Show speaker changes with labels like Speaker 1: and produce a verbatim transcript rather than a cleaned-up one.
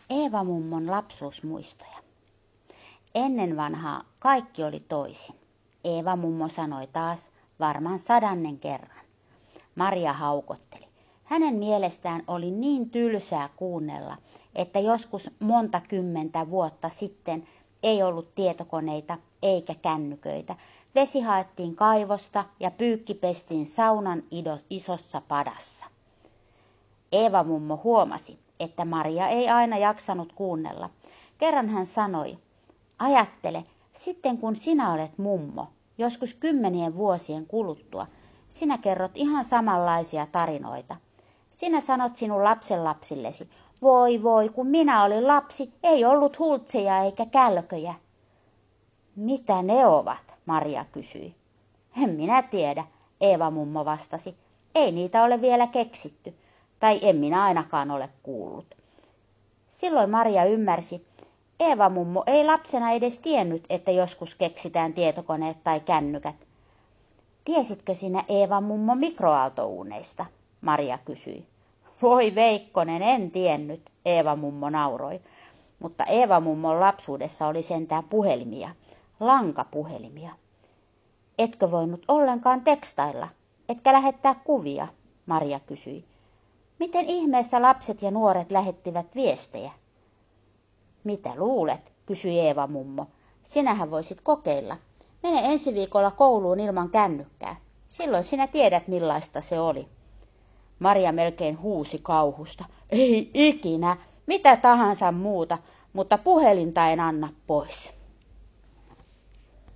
Speaker 1: Eeva-mummon lapsuusmuistoja. Ennen vanhaa kaikki oli toisin. Eeva-mummo sanoi taas varmaan sadannen kerran. Maria haukotteli. Hänen mielestään oli niin tylsää kuunnella, että joskus monta kymmentä vuotta sitten ei ollut tietokoneita eikä kännyköitä. Vesi haettiin kaivosta ja pyykki pestiin saunan isossa padassa. Eeva-mummo huomasi, että Maria ei aina jaksanut kuunnella. Kerran hän sanoi, ajattele, sitten kun sinä olet mummo, joskus kymmenien vuosien kuluttua, sinä kerrot ihan samanlaisia tarinoita. Sinä sanot sinun lapsenlapsillesi, voi voi, kun minä olin lapsi, ei ollut hultseja eikä kälköjä. Mitä ne ovat, Maria kysyi. En minä tiedä, Eeva-mummo vastasi. Ei niitä ole vielä keksitty, tai en minä ainakaan ole kuullut. Silloin Maria ymmärsi, Eeva-mummo ei lapsena edes tiennyt, että joskus keksitään tietokoneet tai kännykät. Tiesitkö sinä Eeva-mummo mikroaaltouuneista? Maria kysyi. Voi veikkonen, en tiennyt, Eeva-mummo nauroi. Mutta Eeva-mummon lapsuudessa oli sentään puhelimia, lankapuhelimia. Etkö voinut ollenkaan tekstailla, etkä lähettää kuvia? Maria kysyi. Miten ihmeessä lapset ja nuoret lähettivät viestejä? Mitä luulet, kysyi Eeva-mummo. Sinähän voisit kokeilla. Mene ensi viikolla kouluun ilman kännykkää. Silloin sinä tiedät, millaista se oli. Maria melkein huusi kauhusta. Ei ikinä, mitä tahansa muuta, mutta puhelinta en anna pois.